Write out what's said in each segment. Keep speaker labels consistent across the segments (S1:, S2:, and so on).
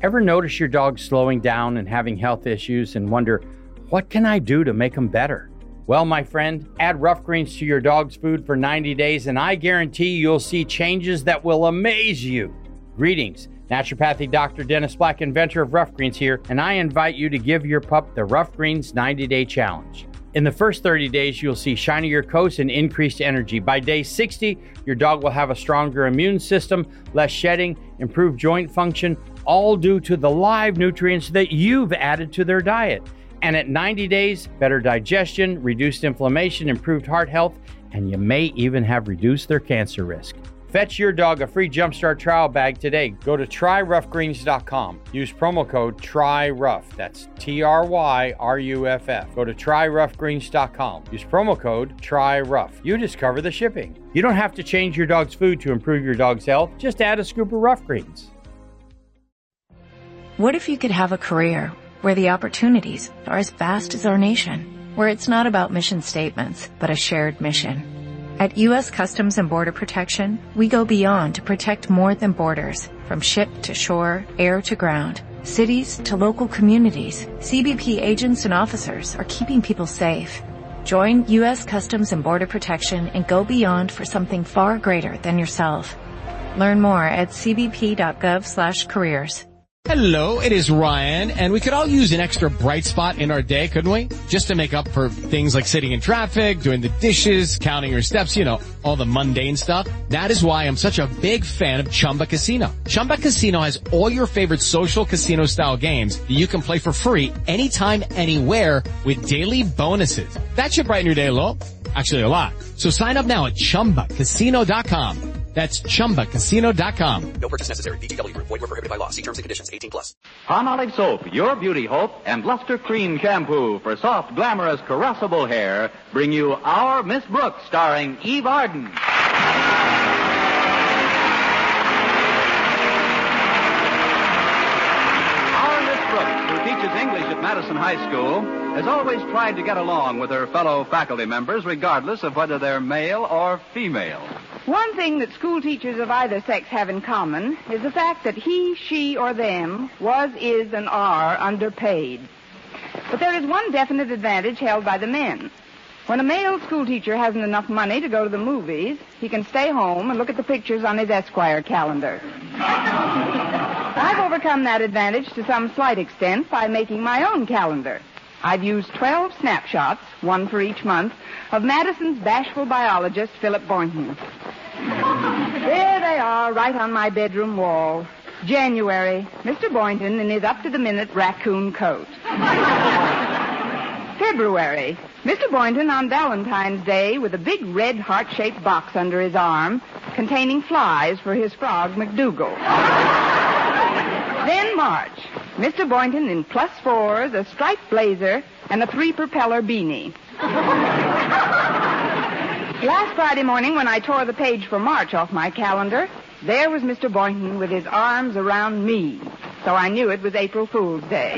S1: Ever notice your dog slowing down and having health issues and wonder, what can I do to make them better? Well, my friend, add Rough Greens to your dog's food for 90 days and I guarantee you'll see changes that will amaze you. Greetings. Naturopathic Dr. Dennis Black, inventor of Rough Greens here, and I invite you to give your pup the Rough Greens 90-Day Challenge. In the first 30 days, you'll see shinier coats and increased energy. By day 60, your dog will have a stronger immune system, less shedding, improved joint function, all due to the live nutrients that you've added to their diet. And at 90 days, better digestion, reduced inflammation, improved heart health, and you may even have reduced their cancer risk. Fetch your dog a free Jumpstart trial bag today. Go to tryroughgreens.com. Use promo code TRYROUGH. That's TRYRUFF. Go to tryroughgreens.com. Use promo code TRYROUGH. You discover the shipping. You don't have to change your dog's food to improve your dog's health. Just add a scoop of Rough Greens.
S2: What if you could have a career where the opportunities are as vast as our nation, where it's not about mission statements, but a shared mission? At U.S. Customs and Border Protection, we go beyond to protect more than borders. From ship to shore, air to ground, cities to local communities, CBP agents and officers are keeping people safe. Join U.S. Customs and Border Protection and go beyond for something far greater than yourself. Learn more at cbp.gov/careers.
S3: Hello, it is Ryan, and we could all use an extra bright spot in our day, couldn't we? Just to make up for things like sitting in traffic, doing the dishes, counting your steps, you know, all the mundane stuff. That is why I'm such a big fan of Chumba Casino. Chumba Casino has all your favorite social casino-style games that you can play for free anytime, anywhere with daily bonuses. That should brighten your day a little. Actually, a lot. So sign up now at ChumbaCasino.com. That's ChumbaCasino.com.
S4: No purchase necessary. VGW Group. Void where prohibited by law. See terms and conditions. 18+.
S5: Palmolive Soap, your beauty hope, and Luster Cream Shampoo for soft, glamorous, caressable hair bring you Our Miss Brooks, starring Eve Arden. Our Miss Brooks, who teaches English at Madison High School, has always tried to get along with her fellow faculty members, regardless of whether they're male or female.
S6: One thing that school teachers of either sex have in common is the fact that he, she, or them was, is, and are underpaid. But there is one definite advantage held by the men. When a male school teacher hasn't enough money to go to the movies, he can stay home and look at the pictures on his Esquire calendar. I've overcome that advantage to some slight extent by making my own calendar. I've used 12 snapshots, one for each month, of Madison's bashful biologist, Philip Boynton. There they are, right on my bedroom wall. January, Mr. Boynton in his up-to-the-minute raccoon coat. February, Mr. Boynton on Valentine's Day with a big red heart-shaped box under his arm containing flies for his frog, McDougal. Then March, Mr. Boynton in +4s, a striped blazer, and a 3-propeller beanie. Last Friday morning, when I tore the page for March off my calendar, there was Mr. Boynton with his arms around me. So I knew it was April Fool's Day.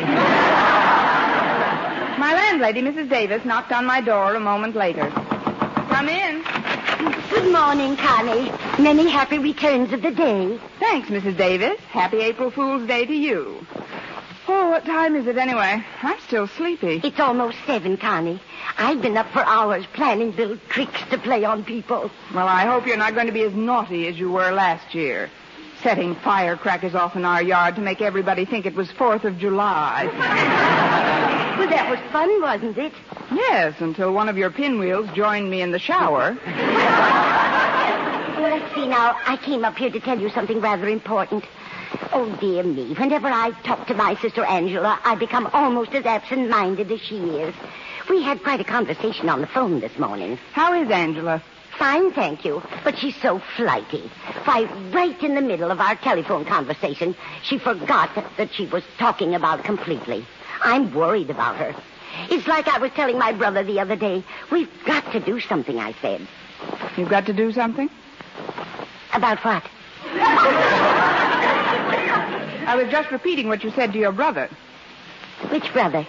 S6: My landlady, Mrs. Davis, knocked on my door a moment later. Come in.
S7: Good morning, Connie. Many happy returns of the day.
S6: Thanks, Mrs. Davis. Happy April Fool's Day to you. Oh, what time is it anyway? I'm still sleepy.
S7: It's almost 7, Connie. I've been up for hours planning little tricks to play on people.
S6: Well, I hope you're not going to be as naughty as you were last year, setting firecrackers off in our yard to make everybody think it was 4th of July.
S7: Well, that was fun, wasn't it?
S6: Yes, until one of your pinwheels joined me in the shower.
S7: Well, let's see now. I came up here to tell you something rather important. Oh, dear me. Whenever I talk to my sister Angela, I become almost as absent-minded as she is. We had quite a conversation on the phone this morning.
S6: How is Angela?
S7: Fine, thank you. But she's so flighty. Why, right in the middle of our telephone conversation, she forgot that she was talking about completely. I'm worried about her. It's like I was telling my brother the other day. We've got to do something, I said.
S6: You've got to do something?
S7: About what?
S6: I was just repeating what you said to your brother.
S7: Which brother?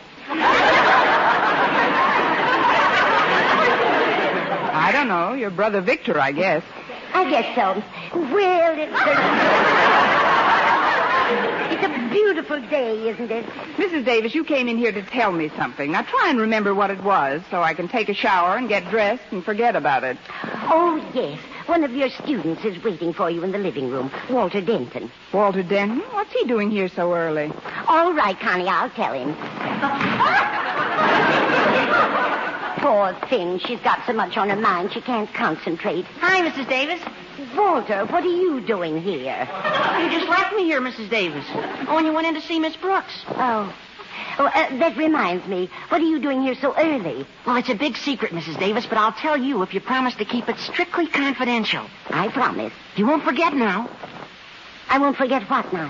S6: I don't know. Your brother Victor, I guess.
S7: I guess so. Well, it's a beautiful beautiful day, isn't it?
S6: Mrs. Davis, you came in here to tell me something. Now try and remember what it was so I can take a shower and get dressed and forget about it.
S7: Oh, yes. One of your students is waiting for you in the living room, Walter Denton.
S6: Walter Denton? What's he doing here so early?
S7: All right, Connie, I'll tell him. Poor thing. She's got so much on her mind she can't concentrate.
S8: Hi, Mrs. Davis.
S7: Walter, what are you doing here?
S8: You just left me here, Mrs. Davis. Oh, and you went in to see Miss Brooks.
S7: Oh, that reminds me. What are you doing here so early?
S8: Well, it's a big secret, Mrs. Davis, but I'll tell you if you promise to keep it strictly confidential.
S7: I promise.
S8: You won't forget now.
S7: I won't forget what now?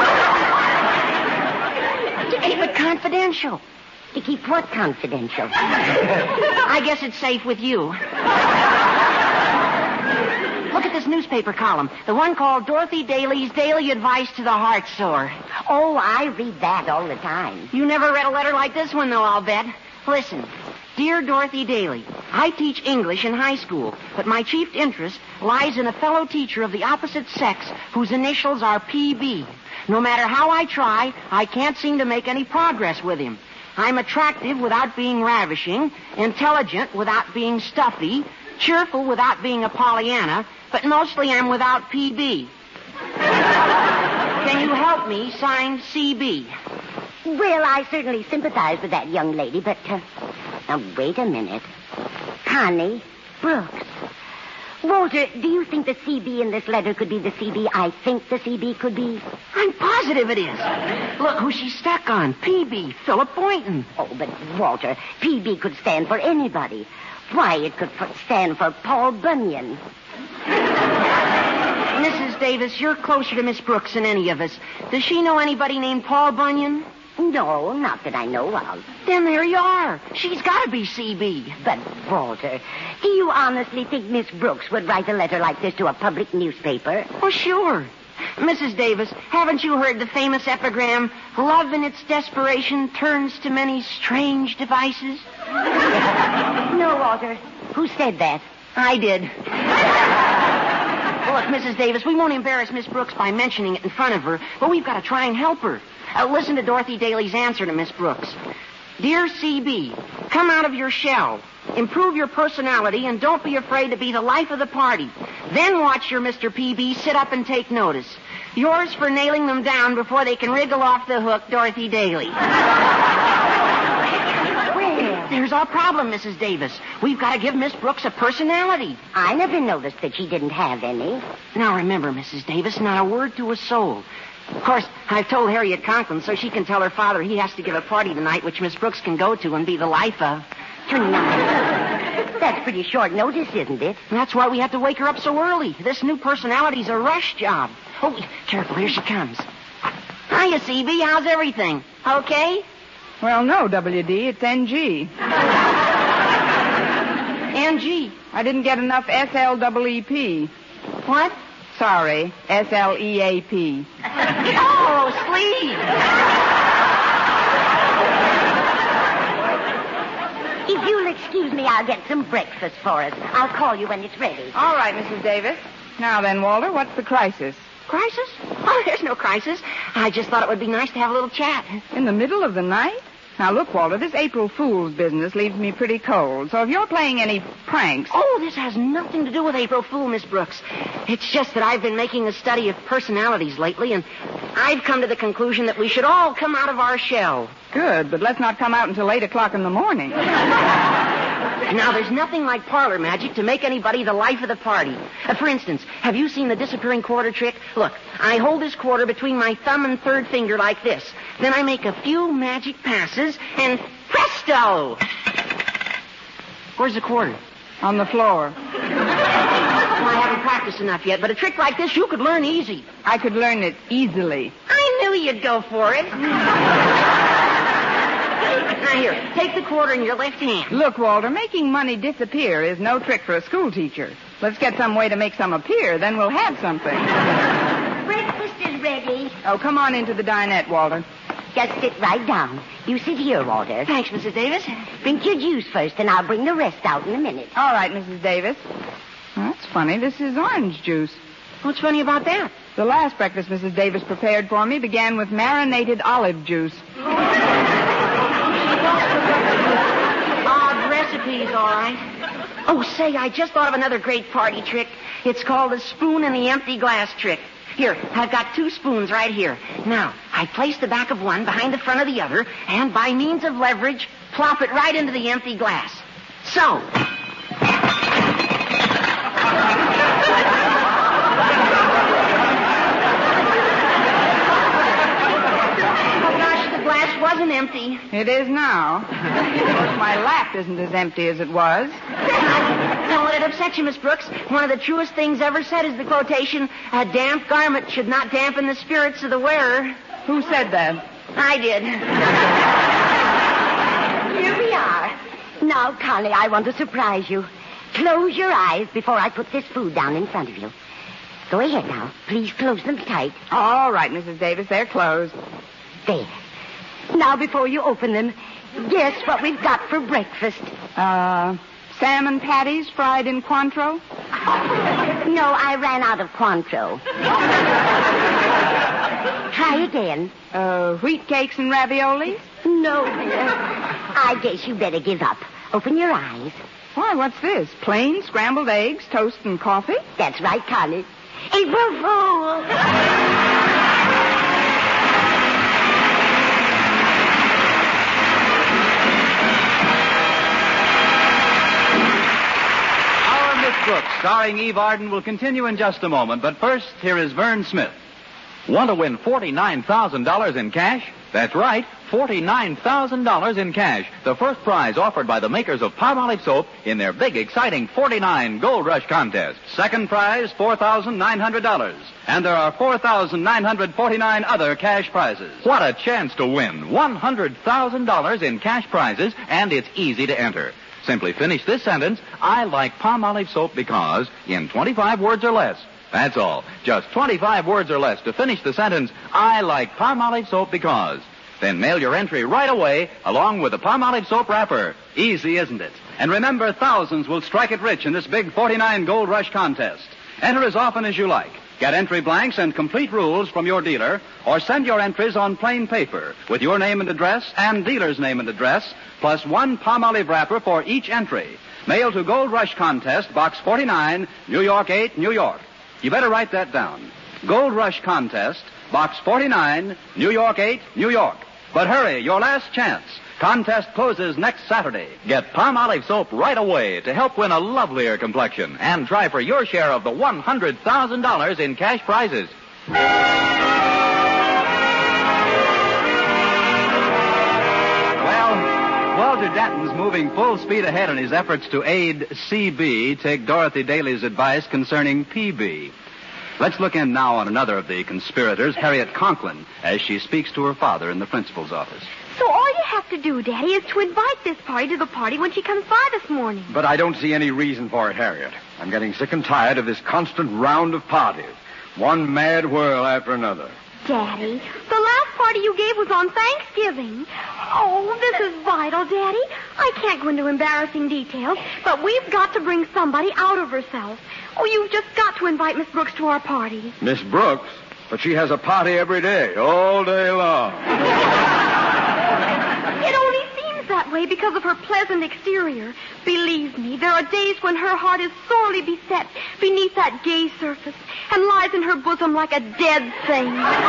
S8: To keep it confidential.
S7: To keep what confidential?
S8: I guess it's safe with you. Look at this newspaper column. The one called Dorothy Daly's Daily Advice to the Heart Sore.
S7: Oh, I read that all the time.
S8: You never read a letter like this one, though, I'll bet. Listen. Dear Dorothy Daly, I teach English in high school, but my chief interest lies in a fellow teacher of the opposite sex whose initials are PB. No matter how I try, I can't seem to make any progress with him. I'm attractive without being ravishing, intelligent without being stuffy, cheerful without being a Pollyanna, but mostly I'm without PB. Can you help me? Signed, CB.
S7: Well, I certainly sympathize with that young lady, but... now, wait a minute. Connie Brooks. Walter, do you think the CB in this letter could be the CB I think the CB could be?
S8: I'm positive it is. Look who she's stuck on. PB, Philip Boynton.
S7: Oh, but Walter, PB could stand for anybody. Why, it could stand for Paul Bunyan.
S8: Mrs. Davis, you're closer to Miss Brooks than any of us. Does she know anybody named Paul Bunyan?
S7: No, not that I know of.
S8: Then there you are. She's got to be CB.
S7: But, Walter, do you honestly think Miss Brooks would write a letter like this to a public newspaper?
S8: Oh, sure. Mrs. Davis, haven't you heard the famous epigram, love in its desperation turns to many strange devices?
S7: No, Walter. Who said that?
S8: I did. Look, Mrs. Davis, we won't embarrass Miss Brooks by mentioning it in front of her, but we've got to try and help her. Listen to Dorothy Daly's answer to Miss Brooks. Dear CB, come out of your shell. Improve your personality and don't be afraid to be the life of the party. Then watch your Mr. PB sit up and take notice. Yours for nailing them down before they can wriggle off the hook, Dorothy Daly.
S7: Well,
S8: there's our problem, Mrs. Davis. We've got to give Miss Brooks a personality.
S7: I never noticed that she didn't have any.
S8: Now remember, Mrs. Davis, not a word to a soul. Of course, I've told Harriet Conklin so she can tell her father he has to give a party tonight which Miss Brooks can go to and be the life of.
S7: Tonight? That's pretty short notice, isn't it?
S8: That's why we have to wake her up so early. This new personality's a rush job. Oh, careful, here she comes. Hiya, CB, how's everything? Okay?
S6: Well, no, WD, it's NG.
S8: NG?
S6: I didn't get enough SLEEP.
S8: What?
S6: Sorry, SLEAP.
S8: Oh, sleep.
S7: If you'll excuse me, I'll get some breakfast for us. I'll call you when it's ready.
S6: All right, Mrs. Davis. Now then, Walter, what's the crisis?
S8: Crisis? Oh, there's no crisis. I just thought it would be nice to have a little chat.
S6: In the middle of the night? Now, look, Walter, this April Fool's business leaves me pretty cold. So if you're playing any pranks...
S8: Oh, this has nothing to do with April Fool, Miss Brooks. It's just that I've been making a study of personalities lately, and I've come to the conclusion that we should all come out of our shell.
S6: Good, but let's not come out until 8 o'clock in the morning.
S8: Now, there's nothing like parlor magic to make anybody the life of the party. For instance, have you seen the disappearing quarter trick? Look, I hold this quarter between my thumb and third finger like this. Then I make a few magic passes, and presto! Where's the quarter?
S6: On the floor.
S8: Well, I haven't practiced enough yet, but a trick like this you could learn easy.
S6: I could learn it easily.
S8: I knew you'd go for it. Now, here, take the quarter in your left hand.
S6: Look, Walter, making money disappear is no trick for a school teacher. Let's get some way to make some appear, then we'll have something.
S7: Breakfast is ready.
S6: Oh, come on into the dinette, Walter.
S7: Just sit right down. You sit here, Walter.
S8: Thanks, Mrs. Davis.
S7: Drink your juice first, and I'll bring the rest out in a minute.
S6: All right, Mrs. Davis. Well, that's funny. This is orange juice.
S8: What's funny about that?
S6: The last breakfast Mrs. Davis prepared for me began with marinated olive juice.
S8: Odd recipes, all right. Oh, say, I just thought of another great party trick. It's called the spoon in the empty glass trick. Here, I've got 2 spoons right here. Now, I place the back of one behind the front of the other, and by means of leverage, plop it right into the empty glass. So. Wasn't empty.
S6: It is now. My lap isn't as empty as it was.
S8: Don't let it upset you, Miss Brooks. One of the truest things ever said is the quotation, "A damp garment should not dampen the spirits of the wearer."
S6: Who said that?
S8: I did.
S7: Here we are. Now, Connie, I want to surprise you. Close your eyes before I put this food down in front of you. Go ahead now. Please close them tight.
S6: All right, Mrs. Davis, they're closed.
S7: There. Now, before you open them, guess what we've got for breakfast.
S6: Salmon patties fried in Cointreau?
S7: No, I ran out of Cointreau. Try again.
S6: Wheat cakes and raviolis?
S7: No, dear. I guess you better give up. Open your eyes.
S6: Why, what's this? Plain scrambled eggs, toast, and coffee?
S7: That's right, Connie. April Fool!
S5: Brooks, starring Eve Arden, will continue in just a moment. But first, here is Vern Smith. Want to win $49,000 in cash? That's right, $49,000 in cash. The first prize offered by the makers of Palmolive soap in their big, exciting 49 Gold Rush contest. Second prize, $4,900. And there are 4,949 other cash prizes. What a chance to win $100,000 in cash prizes, and it's easy to enter. Simply finish this sentence, "I like Palmolive soap because," in 25 words or less. That's all. Just 25 words or less to finish the sentence, "I like Palmolive soap because." Then mail your entry right away along with the Palmolive soap wrapper. Easy, isn't it? And remember, thousands will strike it rich in this big 49 Gold Rush contest. Enter as often as you like. Get entry blanks and complete rules from your dealer, or send your entries on plain paper with your name and address and dealer's name and address, plus 1 Palmolive wrapper for each entry. Mail to Gold Rush Contest, Box 49, New York 8, New York. You better write that down. Gold Rush Contest, Box 49, New York 8, New York. But hurry, your last chance. Contest closes next Saturday. Get Palmolive soap right away to help win a lovelier complexion and try for your share of the $100,000 in cash prizes. Well, Walter Denton's moving full speed ahead in his efforts to aid CB take Dorothy Daly's advice concerning PB. Let's look in now on another of the conspirators, Harriet Conklin, as she speaks to her father in the principal's office.
S9: So all you have to do, Daddy, is to invite this party to the party when she comes by this morning.
S10: But I don't see any reason for it, Harriet. I'm getting sick and tired of this constant round of parties. One mad whirl after another.
S9: Daddy, the last party you gave was on Thanksgiving. Oh, this is vital, Daddy. I can't go into embarrassing details, but we've got to bring somebody out of herself. Oh, you've just got to invite Miss Brooks to our party.
S10: Miss Brooks? But she has a party every day, all day long.
S9: It only seems that way because of her pleasant exterior. Believe me, there are days when her heart is sorely beset beneath that gay surface and lies in her bosom like a dead thing.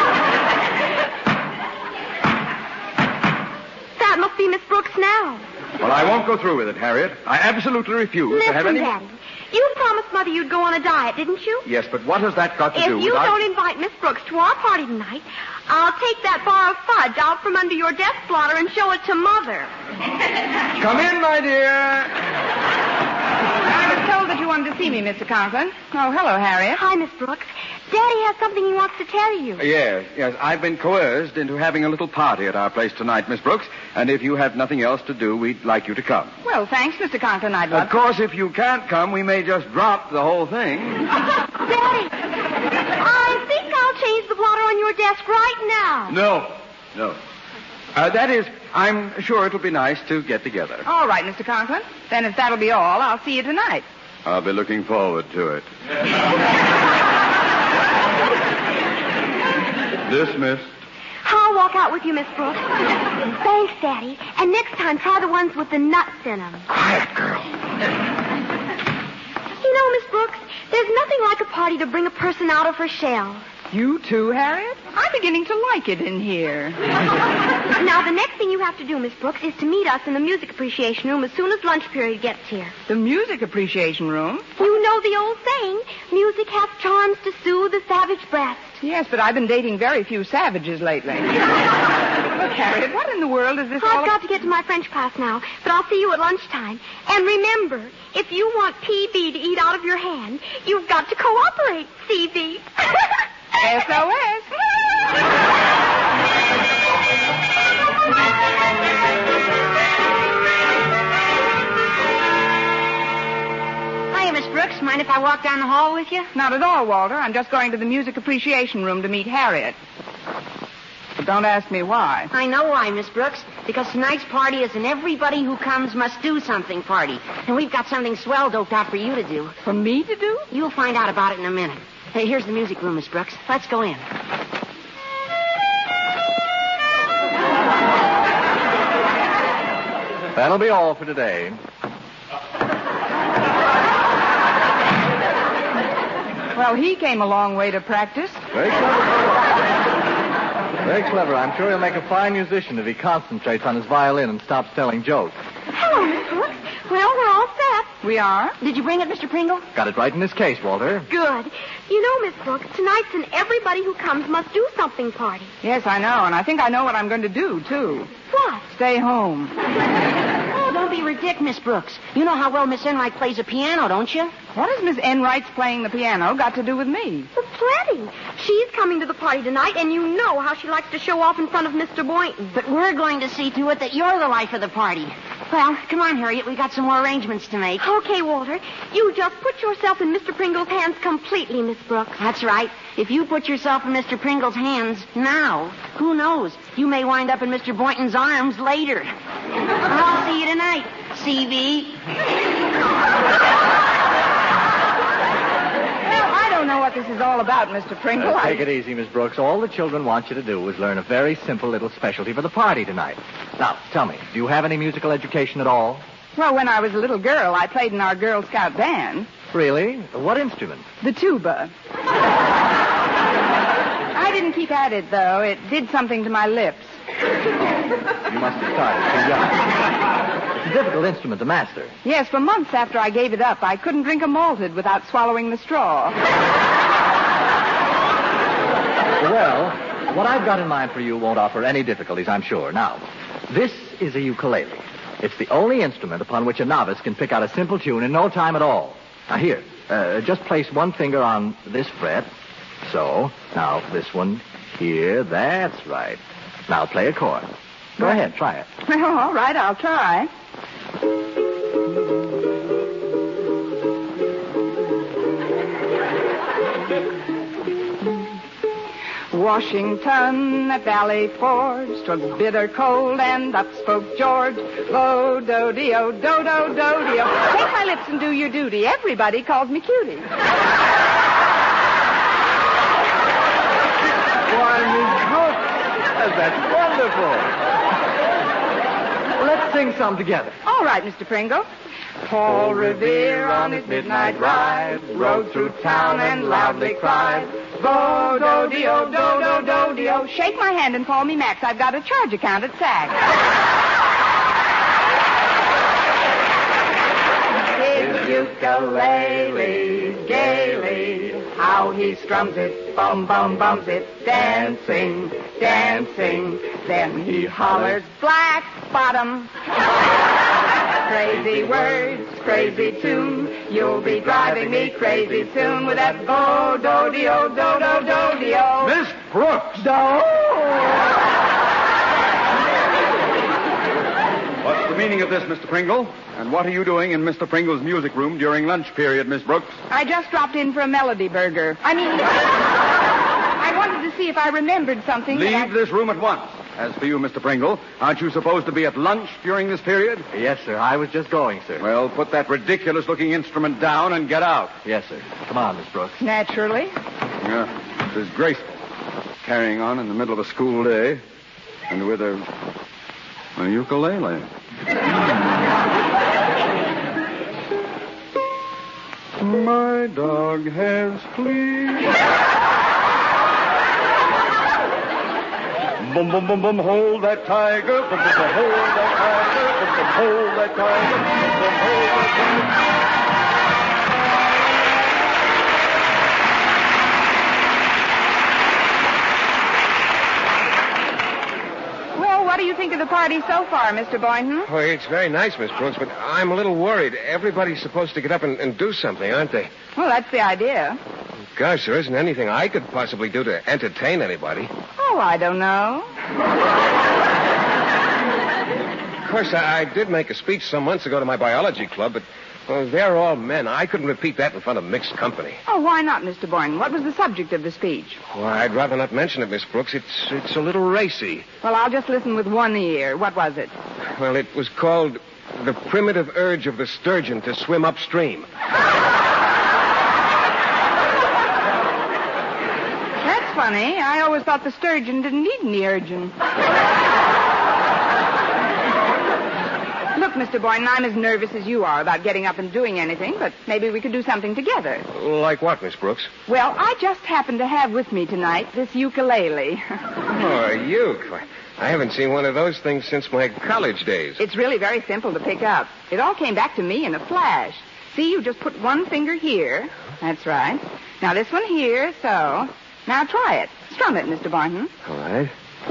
S9: That must be Miss Brooks now.
S10: Well, I won't go through with it, Harriet. I absolutely refuse to have any...
S9: Daddy, you promised Mother you'd go on a diet, didn't you?
S10: Yes, but what has that got to do with...
S9: If you don't invite Miss Brooks to our party tonight, I'll take that bar of fudge out from under your desk blotter and show it to Mother.
S10: Come in, my dear.
S6: I was told that you wanted to see me, Mr. Conklin. Oh, hello, Harriet.
S9: Hi, Miss Brooks. Daddy has something he wants to tell you.
S10: Yes. I've been coerced into having a little party at our place tonight, Miss Brooks. And if you have nothing else to do, we'd like you to come.
S6: Well, thanks, Mr. Conklin. I'd love
S10: Of course, if you can't come, we may just drop the whole thing.
S9: Daddy, I think I'll change the blotter on your desk right now.
S10: No. That is, I'm sure it'll be nice to get together.
S6: All right, Mr. Conklin. Then if that'll be all, I'll see you tonight.
S10: I'll be looking forward to it. Dismissed.
S9: I'll walk out with you, Miss Brooks. Thanks, Daddy. And next time, try the ones with the nuts in them.
S10: Quiet, girl.
S9: You know, Miss Brooks, there's nothing like a party to bring a person out of her shell.
S6: You too, Harriet? I'm beginning to like it in here.
S9: Now, the next thing you have to do, Miss Brooks, is to meet us in the music appreciation room as soon as lunch period gets here.
S6: The music appreciation room?
S9: You know the old saying, music has charms to soothe the savage breast.
S6: Yes, but I've been dating very few savages lately. Look, Harriet, what in the world is this all
S9: I've got to get to my French class now, but I'll see you at lunchtime. And remember, if you want PB to eat out of your hand, you've got to cooperate, CB.
S6: SOS.
S8: Hiya, Miss Brooks. Mind if I walk down the hall with you?
S6: Not at all, Walter. I'm just going to the music appreciation room to meet Harriet. But don't ask me why.
S8: I know why, Miss Brooks. Because tonight's party is an everybody who comes must do something party. And we've got something swell doped out for you to do.
S6: For me to do?
S8: You'll find out about it in a minute. Hey, here's the music room, Miss Brooks. Let's go in.
S10: That'll be all for today.
S6: Well, he came a long way to practice.
S10: Very clever. Very clever. I'm sure he'll make a fine musician if he concentrates on his violin and stops telling jokes.
S9: Hello, Miss Brooks. Well, we're all set.
S6: We are?
S8: Did you bring it, Mr. Pringle?
S10: Got it right in his case, Walter.
S9: Good. You know, Miss Brooks, tonight's an everybody who comes must do something party.
S6: Yes, I know, and I think I know what I'm going to do, too.
S9: What?
S6: Stay home.
S8: Oh, don't be ridiculous, Miss Brooks. You know how well Miss Enright plays the piano, don't you?
S6: What has Miss Enright's playing the piano got to do with me?
S9: Well, plenty. She's coming to the party tonight, and you know how she likes to show off in front of Mr. Boynton.
S8: But we're going to see to it that you're the life of the party. Well, come on, Harriet. We've got some more arrangements to make.
S9: Okay, Walter. You just put yourself in Mr. Pringle's hands completely, Miss Brooks.
S8: That's right. If you put yourself in Mr. Pringle's hands now, who knows? You may wind up in Mr. Boynton's arms later. I'll see you tonight, CV.
S6: I don't know what this is all about, Mr. Pringle.
S10: Take it easy, Miss Brooks. All the children want you to do is learn a very simple little specialty for the party tonight. Now, tell me, do you have any musical education at all?
S6: Well, when I was a little girl, I played in our Girl Scout band.
S10: Really? What instrument?
S6: The tuba. I didn't keep at it, though. It did something to my lips.
S10: You must have started too young. It's a difficult instrument to master.
S6: Yes, for months after I gave it up, I couldn't drink a malted without swallowing the straw.
S10: Well, what I've got in mind for you won't offer any difficulties, I'm sure. Now, this is a ukulele. It's the only instrument upon which a novice can pick out a simple tune in no time at all. Now, here, just place one finger on this fret. So. Now, this one here. That's right. Now, play a chord. Go ahead, try it.
S6: Well, all right, I'll try. Washington at Valley Forge, 'twas bitter cold, and up spoke George. Lo-do-de-o, do-do-do-de-o. Take my lips and do your duty. Everybody calls me cutie.
S10: Why, Miss Brooks, that's wonderful. Let's sing some together.
S6: All right, Mr. Pringle. Paul Revere on his midnight ride rode through town and loudly cried, Bo-do-de-o, do-do-do-de-o. Shake my hand and call me Max. I've got a charge account at Saks. His ukulele, gaily, how he strums it, bum-bum-bums it, dancing, dancing. Then he hollers, black bottom. Crazy words, crazy tune. You'll be driving me crazy soon with that bo-do-de-o, do-do-do-de-o.
S10: Miss Brooks!
S11: What's the meaning of this, Mr. Pringle? And what are you doing in Mr. Pringle's music room during lunch period, Miss Brooks?
S6: I just dropped in for a melody burger. I wanted to see if I remembered something.
S11: Leave this room at once. As for you, Mr. Pringle, aren't you supposed to be at lunch during this period?
S10: Yes, sir. I was just going, sir.
S11: Well, put that ridiculous-looking instrument down and get out.
S10: Yes, sir. Come on, Miss Brooks.
S6: Naturally.
S11: Yeah, disgraceful. carrying on in the middle of a school day, and with a ukulele. My dog has fleas. Bum, bum, bum, bum, hold that tiger. Bum, bum, bum, hold that tiger. Bum, bum, hold that tiger. Bum, bum, hold that
S6: tiger. Well, what do you think of the party so far, Mr. Boynton?
S12: Oh, it's very nice, Miss Brooks, but I'm a little worried. Everybody's supposed to get up and do something, aren't they?
S6: Well, that's the idea.
S12: Gosh, there isn't anything I could possibly do to entertain anybody.
S6: Oh, I don't know.
S12: Of course, I did make a speech some months ago to my biology club, but they're all men. I couldn't repeat that in front of mixed company.
S6: Oh, why not, Mr. Boynton? What was the subject of the speech?
S12: Well, I'd rather not mention it, Miss Brooks. It's a little racy.
S6: Well, I'll just listen with one ear. What was it?
S12: Well, it was called The Primitive Urge of the Sturgeon to Swim Upstream.
S6: That's funny. I always thought the sturgeon didn't need any urging. Look, Mr. Boynton, I'm as nervous as you are about getting up and doing anything, but maybe we could do something together.
S12: Like what, Miss Brooks?
S6: Well, I just happened to have with me tonight this ukulele.
S12: Oh, a uke. I haven't seen one of those things since my college days.
S6: It's really very simple to pick up. It all came back to me in a flash. See, you just put one finger here. That's right. Now this one here, so. Now try it. Strum it, Mr. Boynton.
S12: All right.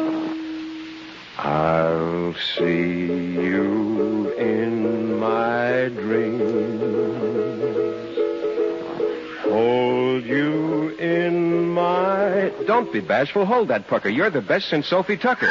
S12: I'll see you in my dreams. Hold you in my... Don't be bashful. Hold that pucker. You're the best since Sophie Tucker.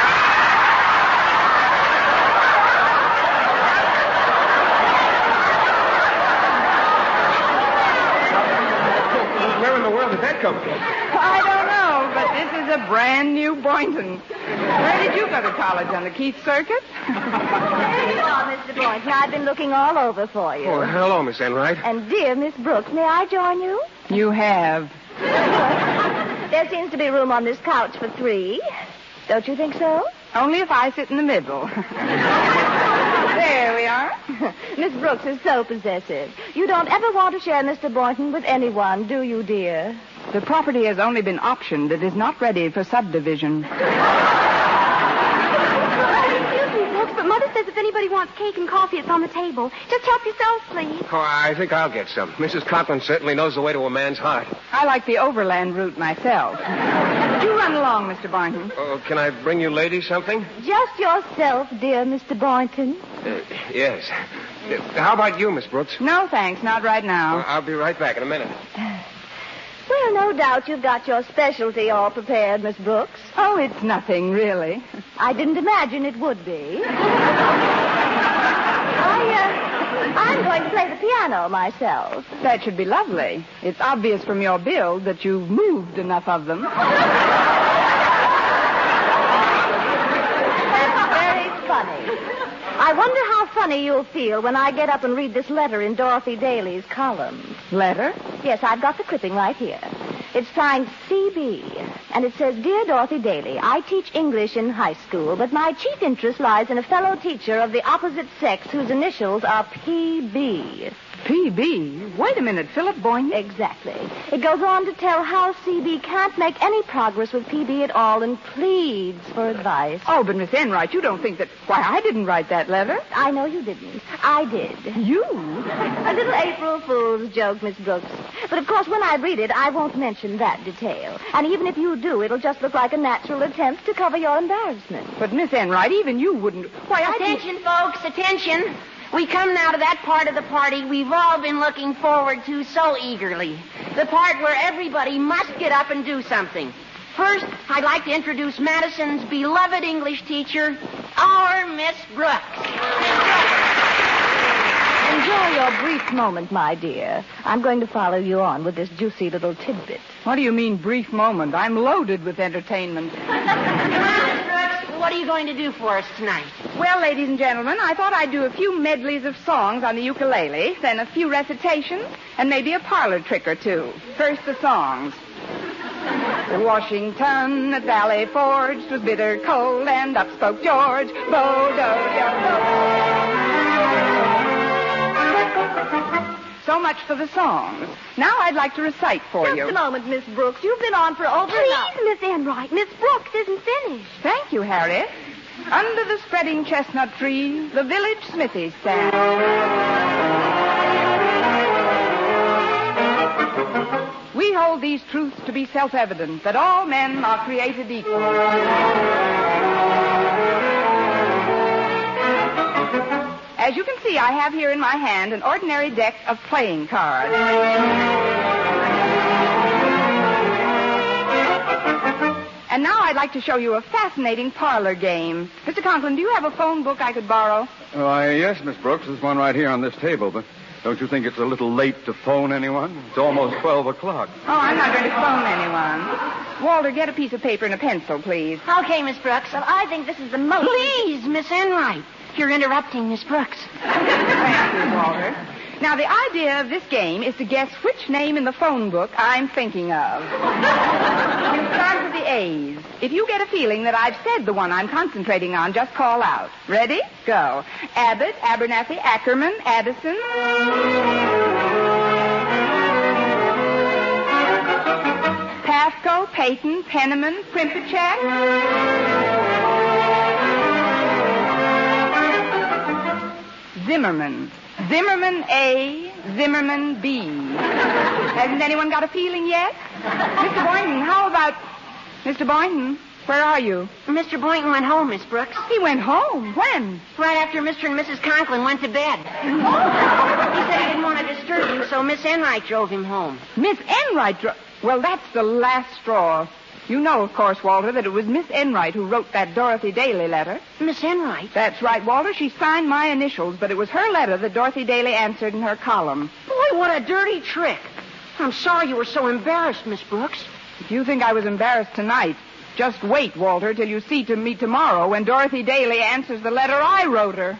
S12: Where in the world did that come from?
S6: I don't know, but this is a brand new Boynton. Where did you go to college, on the Keith Circuit?
S13: There you are, Mr. Boynton. I've been looking all over for you.
S12: Oh, hello, Miss Enright.
S13: And dear Miss Brooks, may I join you?
S6: You have.
S13: There seems to be room on this couch for 3. Don't you think so?
S6: Only if I sit in the middle. There we are.
S13: Miss Brooks is so possessive. You don't ever want to share Mr. Boynton with anyone, do you, dear?
S6: The property has only been optioned. It is not ready for subdivision.
S9: Excuse me, folks, but Mother says if anybody wants cake and coffee, it's on the table. Just help yourself, please.
S12: Oh, I think I'll get some. Mrs. Conklin certainly knows the way to a man's heart.
S6: I like the overland route myself. You run along, Mr. Boynton.
S12: Oh, can I bring you ladies something?
S13: Just yourself, dear Mr. Boynton.
S12: Yes. How about you, Miss Brooks?
S6: No, thanks. Not right now.
S12: I'll be right back in a minute.
S13: Well, no doubt you've got your specialty all prepared, Miss Brooks.
S6: Oh, it's nothing, really.
S13: I didn't imagine it would be. I'm going to play the piano myself.
S6: That should be lovely. It's obvious from your build that you've moved enough of them.
S13: That's very funny. I wonder how funny you'll feel when I get up and read this letter in Dorothy Daly's column.
S6: Letter?
S13: Yes, I've got the clipping right here. It's signed C.B., and it says, Dear Dorothy Daly, I teach English in high school, but my chief interest lies in a fellow teacher of the opposite sex whose initials are P.B.
S6: P.B.? Wait a minute, Philip Boynton?
S13: Exactly. It goes on to tell how C.B. can't make any progress with P.B. at all and pleads for advice.
S6: Oh, but Miss Enright, you don't think that... Why, I didn't write that letter.
S13: I know you didn't. I did.
S6: You?
S13: A little April Fool's joke, Miss Brooks. But, of course, when I read it, I won't mention that detail. And even if you do, it'll just look like a natural attempt to cover your embarrassment.
S6: But, Miss Enright, even you wouldn't... Why,
S8: Attention, folks, attention. We come now to that part of the party we've all been looking forward to so eagerly. The part where everybody must get up and do something. First, I'd like to introduce Madison's beloved English teacher, our Miss Brooks. Miss Brooks.
S13: Enjoy your brief moment, my dear. I'm going to follow you on with this juicy little tidbit.
S6: What do you mean, brief moment? I'm loaded with entertainment.
S8: Miss Brooks, what are you going to do for us tonight?
S6: Well, ladies and gentlemen, I thought I'd do a few medleys of songs on the ukulele, then a few recitations, and maybe a parlor trick or two. First, the songs. Washington at Valley Forge 'twas bitter cold, and up spoke George. So much for the songs. Now I'd like to recite for you.
S9: Just a moment, Miss Brooks. You've been on for over an hour. Please, Miss Enright. Miss Brooks isn't finished.
S6: Thank you, Harriet. Under the spreading chestnut tree, the village smithy stands. We hold these truths to be self-evident, that all men are created equal. As you can see, I have here in my hand an ordinary deck of playing cards. And now I'd like to show you a fascinating parlor game. Mr. Conklin, do you have a phone book I could borrow?
S11: Yes, Miss Brooks. There's one right here on this table, but don't you think it's a little late to phone anyone? It's almost 12 o'clock.
S6: Oh, I'm not going to phone anyone. Walter, get a piece of paper and a pencil, please.
S8: Okay, Miss Brooks.
S9: Well, I think this is the most...
S8: Please, Miss Enright. You're interrupting Miss Brooks.
S6: Thank you, Walter. Now, the idea of this game is to guess which name in the phone book I'm thinking of. We'll start with the A's. If you get a feeling that I've said the one I'm concentrating on, just call out. Ready? Go. Abbott, Abernathy, Ackerman, Addison. Pasco, Peyton, Penniman, Primpachek. Zimmerman. Zimmerman A, Zimmerman B. Hasn't anyone got a feeling yet? Mr. Boynton, how about... Mr. Boynton, where are you?
S8: Mr. Boynton went home, Miss Brooks.
S6: He went home? When?
S8: Right after Mr. and Mrs. Conklin went to bed. He said he didn't want to disturb you, so Miss Enright drove him home.
S6: Miss Enright Well, that's the last straw. You know, of course, Walter, that it was Miss Enright who wrote that Dorothy Daly letter.
S8: Miss Enright?
S6: That's right, Walter. She signed my initials, but it was her letter that Dorothy Daly answered in her column.
S8: Boy, what a dirty trick. I'm sorry you were so embarrassed, Miss Brooks.
S6: If you think I was embarrassed tonight, just wait, Walter, till you see to me tomorrow when Dorothy Daly answers the letter I wrote her.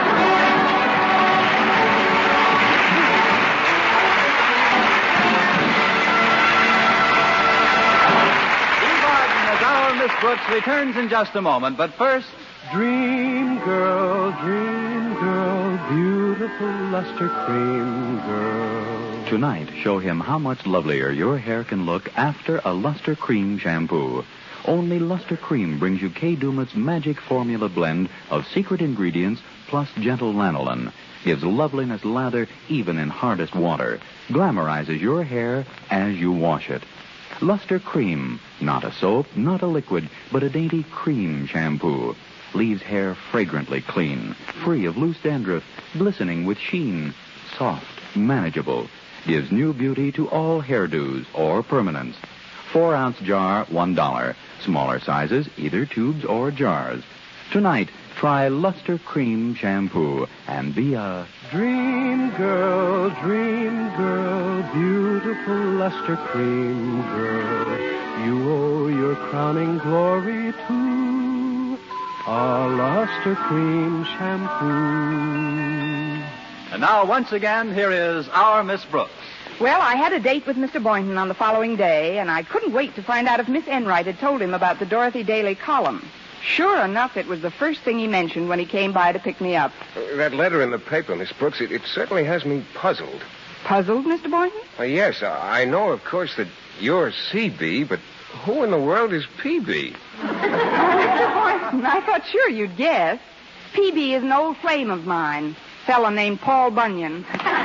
S5: Miss Brooks returns in just a moment, but first...
S14: Dream girl, beautiful luster cream girl.
S15: Tonight, show him how much lovelier your hair can look after a Luster Cream shampoo. Only Luster Cream brings you Kay Daumit's magic formula blend of secret ingredients plus gentle lanolin. Gives loveliness lather even in hardest water. Glamorizes your hair as you wash it. Luster Cream, not a soap, not a liquid, but a dainty cream shampoo. Leaves hair fragrantly clean, free of loose dandruff, glistening with sheen. Soft, manageable. Gives new beauty to all hairdos or permanents. 4-ounce jar, $1. Smaller sizes, either tubes or jars. Tonight, try Luster Cream shampoo and be a...
S14: Dream girl, beautiful luster cream girl. You owe your crowning glory to a luster cream shampoo.
S5: And now, once again, here is our Miss Brooks.
S6: Well, I had a date with Mr. Boynton on the following day, and I couldn't wait to find out if Miss Enright had told him about the Dorothy Daly column. Sure enough, it was the first thing he mentioned when he came by to pick me up.
S12: That letter in the paper, Miss Brooks, it certainly has me puzzled.
S6: Puzzled, Mr. Boynton?
S12: Yes, I know, of course, that you're CB, but who in the world is PB?
S6: Mr. Boynton, I thought sure you'd guess. PB is an old flame of mine, a fellow named Paul Bunyan.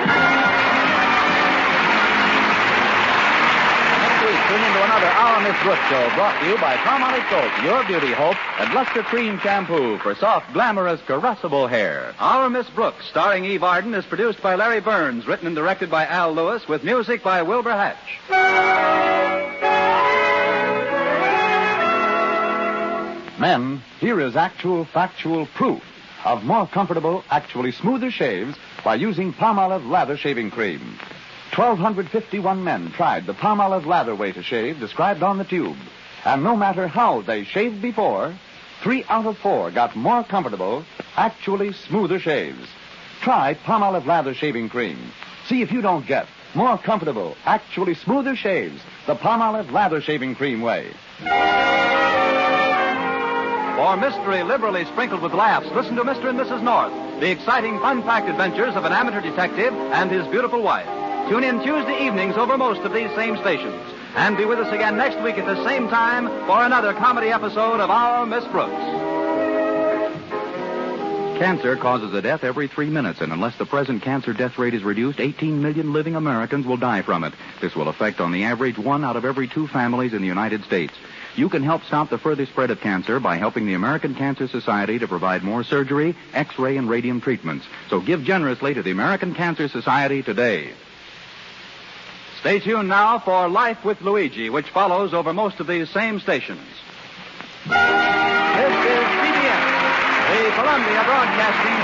S5: Tune into another Our Miss Brooks show brought to you by Palmolive Soap, Your Beauty Hope, and Luster Cream Shampoo for soft, glamorous, caressable hair. Our Miss Brooks, starring Eve Arden, is produced by Larry Burns, written and directed by Al Lewis, with music by Wilbur Hatch.
S16: Men, here is actual, factual proof of more comfortable, actually smoother shaves by using Palmolive Lather Shaving Cream. 1,251 men tried the Palmolive Lather way to shave described on the tube. And no matter how they shaved before, 3 out of 4 got more comfortable, actually smoother shaves. Try Palmolive Lather Shaving Cream. See if you don't get more comfortable, actually smoother shaves the Palmolive Lather Shaving Cream way.
S5: For mystery liberally sprinkled with laughs, listen to Mr. and Mrs. North, the exciting, fun-packed adventures of an amateur detective and his beautiful wife. Tune in Tuesday evenings over most of these same stations. And be with us again next week at the same time for another comedy episode of Our Miss Brooks.
S15: Cancer causes a death every 3 minutes, and unless the present cancer death rate is reduced, 18 million living Americans will die from it. This will affect, on the average, 1 out of every 2 families in the United States. You can help stop the further spread of cancer by helping the American Cancer Society to provide more surgery, X-ray, and radium treatments. So give generously to the American Cancer Society today.
S5: Stay tuned now for Life with Luigi, which follows over most of these same stations. This is CBS, the Columbia Broadcasting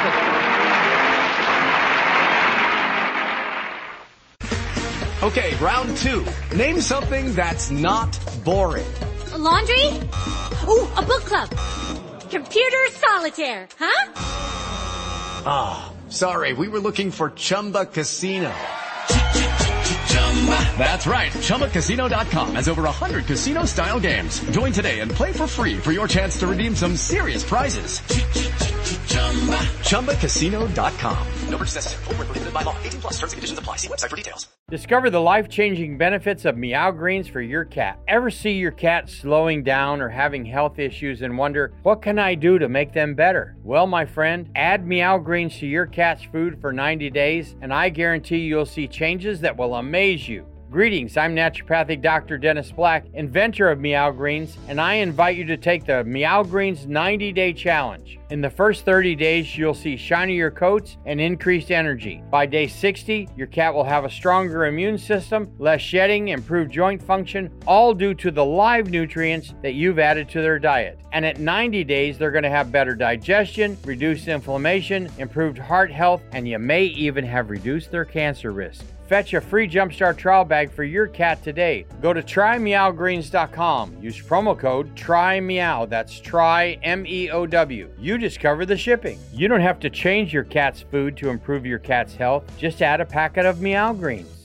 S5: System.
S17: Okay, round 2. Name something that's not boring.
S18: A laundry? Ooh, a book club. Computer solitaire, huh?
S17: Ah, sorry, we were looking for Chumba Casino. That's right. ChumbaCasino.com has over 100 casino-style games. Join today and play for free for your chance to redeem some serious prizes. ChumbaCasino.com.
S4: No purchase necessary. Void where prohibited by law. 18 plus. Terms and conditions apply. See website for details.
S1: Discover the life-changing benefits of Meow Greens for your cat. Ever see your cat slowing down or having health issues and wonder, what can I do to make them better? Well, my friend, add Meow Greens to your cat's food for 90 days, and I guarantee you'll see changes that will amaze you. Greetings, I'm naturopathic Dr. Dennis Black, inventor of Meow Greens, and I invite you to take the Meow Greens 90-day challenge. In the first 30 days, you'll see shinier coats and increased energy. By day 60, your cat will have a stronger immune system, less shedding, improved joint function, all due to the live nutrients that you've added to their diet. And at 90 days, they're going to have better digestion, reduced inflammation, improved heart health, and you may even have reduced their cancer risk. Fetch a free Jumpstart trial bag for your cat today. Go to trymeowgreens.com. Use promo code TRYMEOW. That's try, M-E-O-W. You discover the shipping. You don't have to change your cat's food to improve your cat's health. Just add a packet of Meow Greens.